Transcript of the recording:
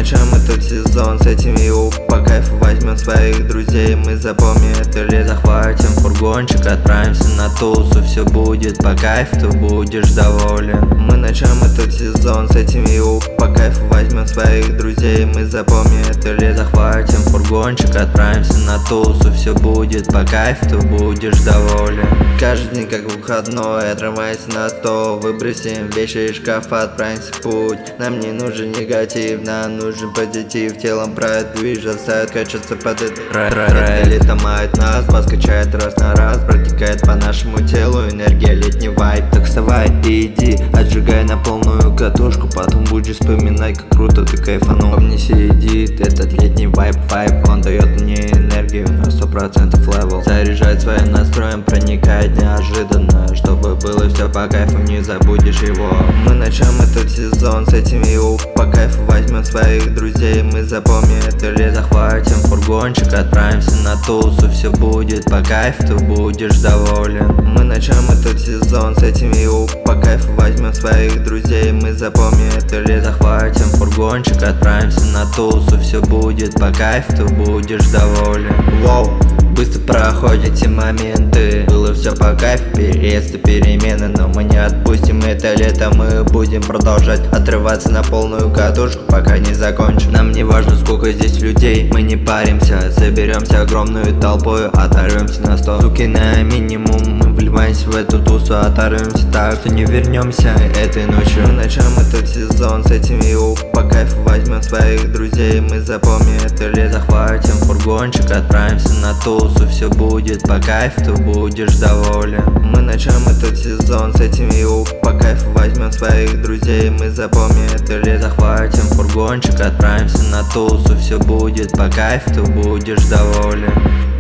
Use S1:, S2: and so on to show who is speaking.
S1: начнем этот сезон с этим ю. По кайфу возьмем своих друзей, мы запомним это лето. Захватим фургончик, отправимся на тусу. Все будет по кайфу, ты будешь доволен. Мы начнем этот сезон с этим ю. По кайфу возьмем своих друзей, мы запомним это лето. Захватим фургончик, отправимся на тусу. Все будет по кайфу, ты будешь доволен. Каждый день как выходной, отрывайся на 100. Выбросим вещи из шкафа, отправимся в путь. Нам не нужен негатив, нам нужен позитив. Телом прайд движ, заставит качаться под это. Это лето мает нас, вас качает раз на раз. Протекает по нашему телу энергия, летний вайб. Так вставай и иди, отжигай на полную катушку. Потом будешь вспоминать, как круто ты кайфанул. Мне сидит этот летний вайб, он дает мне энергию на 100% левел. Заряжает своим настроем, проникает неожиданно. Чтобы было все по кайфу, не забудешь его. Мы начнем этот сезон с этим ю. По кайфу возьмем своих друзей, мы запомним это лето. Захватим фургончик, отправимся на тусу. Все будет по кайфу, ты будешь доволен. Мы начнем этот сезон с этим ю. По кайфу возьмем своих друзей, мы запомним это лето. Захватим фургончик, отправимся на тусу. Все будет по кайфу, ты будешь доволен. Воу. Быстро проходят эти моменты. Было все по кайфу, переезды, перемены. Но мы не отпустим это лето. Мы будем продолжать отрываться на полную катушку, пока не закончим. Нам не важно, сколько здесь людей, мы не паримся. Соберемся огромную толпой, оторвемся на 100. Суки на минимум, мы вливаемся в эту тусу. Оторвемся так, что не вернемся этой ночью. Мы начнем этот сезон с этим ю. По кайфу возьмем своих друзей, мы запомним это лето. Захватим фургончик, отправимся на тусу. Все будет по кайфу, ты будешь доволен. Мы начнем этот сезон с этим ю. По кайфу возьмем своих друзей, мы запомним это лето. Захватим фургончик, отправимся на тусу. Все будет по кайфу, ты будешь доволен.